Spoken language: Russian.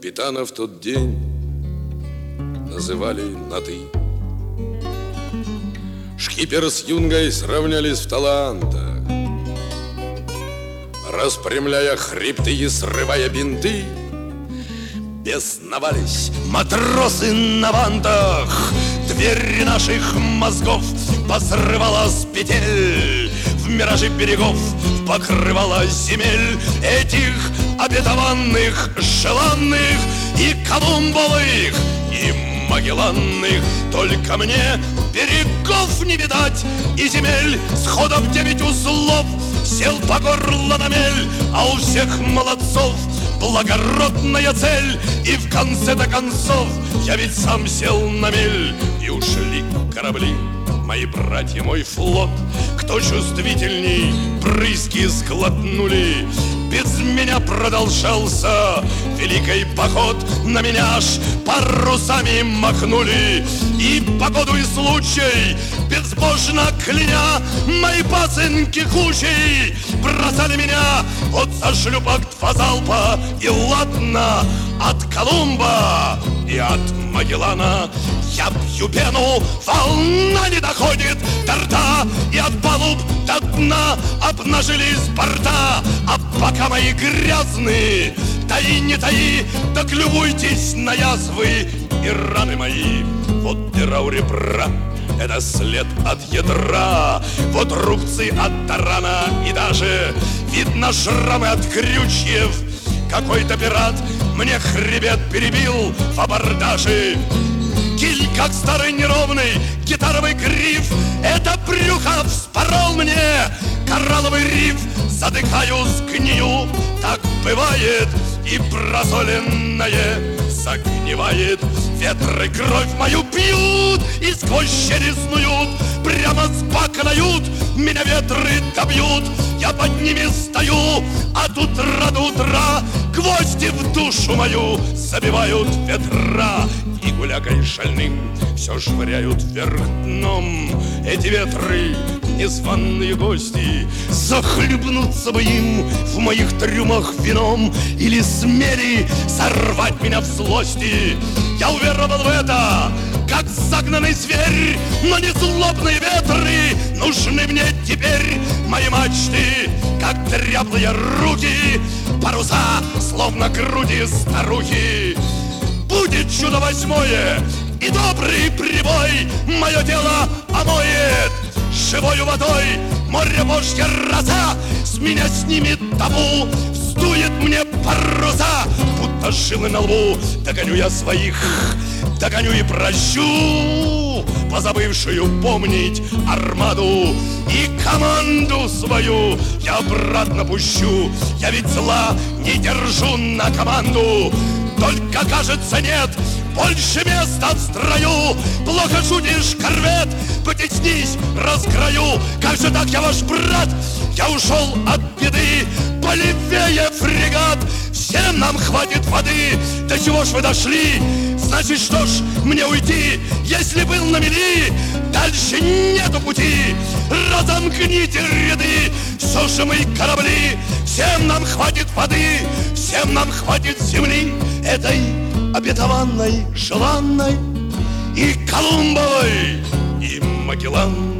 Капитана в тот день называли на «ты». Шкипер с юнгой сравнялись в талантах, распрямляя хребты и срывая бинты. Бесновались матросы на вантах, двери наших мозгов посрывала с петель. В миражи берегов покрывала земель этих обетованных, желанных и колумбовых, и магелланных. Только мне берегов не видать и земель, сходов 9 узлов, сел по горло на мель, а у всех молодцов благородная цель. И в конце-то концов я ведь сам сел на мель, и ушли корабли, мои братья, мой флот. Кто чувствительней, брызги сглотнули. Без меня продолжался великий поход, на меня аж парусами махнули. И погоду и случай, безбожно кляня, мои пасынки кучей бросали меня вот за шлюпок 2 залпа. И ладно, от Колумба и от Магеллана я пью пену, волна не доходит до рта, и от палуб до дна обнажились борта. А пока мои грязные, таи не таи, так любуйтесь на язвы и раны мои. Вот дыра у ребра, это след от ядра, вот рубцы от тарана, и даже видно шрамы от крючьев. Какой-то пират мне хребет перебил в абордаже. Киль, как старый неровный гитаровый гриф, это брюхо вспорол мне коралловый риф. Задыхаюсь, гнию, так бывает, и просоленное загнивает. Ветры кровь мою пьют и сквозь щели снуют, прямо с бака дают, меня ветры добьют. Я под ними стою от утра до утра, гвозди в душу мою забивают ветра. И гулякой шальным все швыряют вверх дном. Эти ветры, незваные гости, захлебнуться бы им в моих трюмах вином, или смели сорвать меня в злости. Я уверовал в это, как загнанный зверь, но не злобные ветры нужны мне теперь. Мои мачты, как дряблые руки, паруса, словно груди старухи. Будет чудо 8-е, и добрый прибой мое тело омоет живою водой. Море божья роса с меня снимет табу, вздует мне паруса, будто жилы на лбу. Догоню я своих, догоню и прощу позабывшую помнить армаду. И команду свою я обратно пущу. Я ведь зла не держу на команду, только, кажется, нет больше места в строю. Плохо шутишь, корвет, потеснись, раскрою. Как же так, я ваш брат, я ушел от беды. Полевее фрегат, всем нам хватит воды. До чего ж вы дошли? Значит, что ж мне уйти, если был на мели? Дальше нету пути, разомкните ряды. Все же мы корабли, всем нам хватит воды, всем нам хватит земли, этой обетованной, желанной, и Колумбовой, и Магеллан.